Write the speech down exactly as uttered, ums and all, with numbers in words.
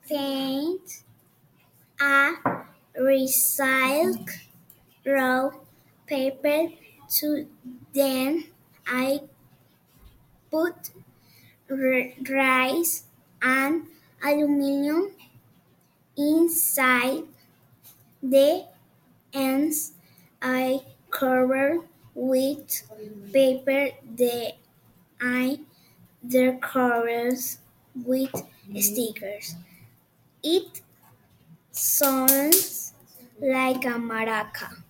paint a recycled raw paper to then I put r- rice and aluminum inside the ends. I cover with paper the I the covers with stickers. It sounds like a maraca.